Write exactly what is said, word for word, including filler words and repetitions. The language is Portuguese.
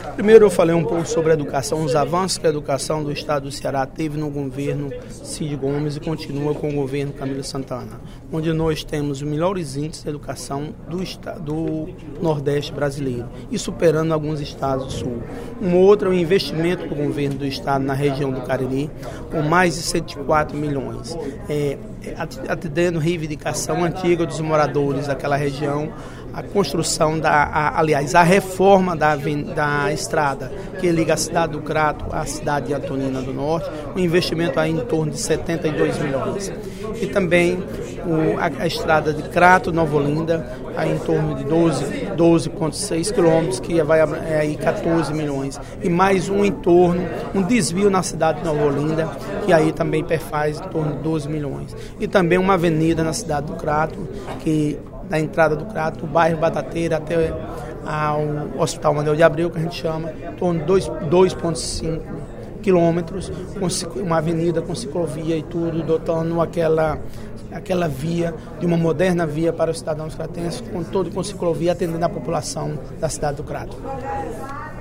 Primeiro eu falei um pouco sobre a educação, os avanços que a educação do estado do Ceará teve no governo Cid Gomes e continua com o governo Camilo Santana, onde nós temos os melhores índices de educação do, estado, do Nordeste brasileiro e superando alguns estados do Sul. Um outro é o investimento do governo do estado na região do Cariri, com mais de cento e quatro milhões, é, atendendo reivindicação antiga dos moradores daquela região, a construção, da, a, aliás, a reforma da, da estrada que liga a cidade do Crato à cidade de Antonina do Norte, um investimento aí em torno de setenta e dois milhões. E também o, a, a estrada de Crato, Nova Olinda, aí em torno de doze vírgula seis quilômetros, que vai é, aí quatorze milhões. E mais um entorno, um desvio na cidade de Nova Olinda, que aí também perfaz em torno de doze milhões. E também uma avenida na cidade do Crato, que da entrada do Crato, o bairro Batateira até ao Hospital Manuel de Abreu, que a gente chama, em torno de dois vírgula cinco quilômetros, com uma avenida com ciclovia e tudo, dotando aquela, aquela via, de uma moderna via para os cidadãos cratenses, com todo com ciclovia, atendendo a população da cidade do Crato.